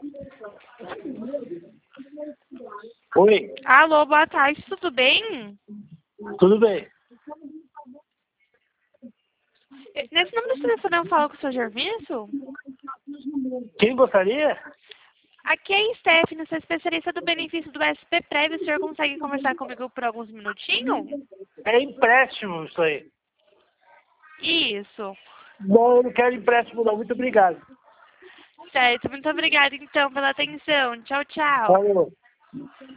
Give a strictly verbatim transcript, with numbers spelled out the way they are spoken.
Oi. Alô, boa tarde, tudo bem? Tudo bem. Nesse número de telefone eu falo com o seu serviço? Quem gostaria? Aqui é a Stephanie, sou especialista do benefício do S P Prévio. O senhor consegue conversar comigo por alguns minutinhos? É empréstimo isso aí. Isso. Não, eu não quero empréstimo não. Muito obrigado. Certo, muito obrigada então pela atenção. Tchau, tchau. Falou.